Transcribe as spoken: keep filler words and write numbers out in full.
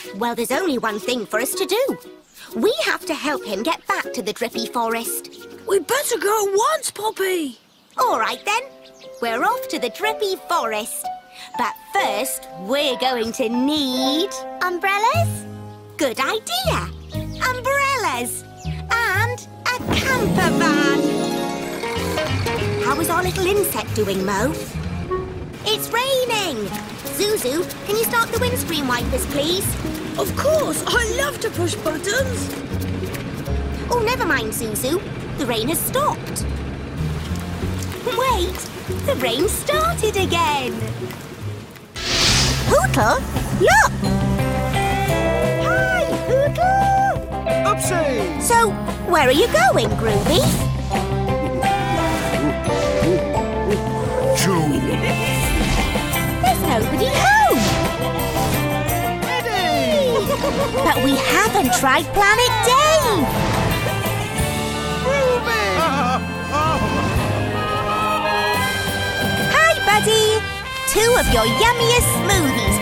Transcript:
Well, there's only one thing for us to do. We have to help him get back to the Drippy Forest. We'd better go at once, Poppy. All right, then. We're off to the Drippy Forest. But first, we're going to need... Umbrellas? Good idea. Umbrellas. And a camper van. How is our little insect doing, Mo? It's raining. Zuzu, can you start the windscreen wipers, please? Of course. I love to push buttons. Oh, never mind, Zuzu. The rain has stopped. Wait, the rain started again. Hootle, look! Hi, Hootle! Upsy! So, where are you going, Groovy? There's nobody home. Eddie! But we haven't tried Planet Dave. Ruby! Hi, buddy. Two of your yummiest smoothies,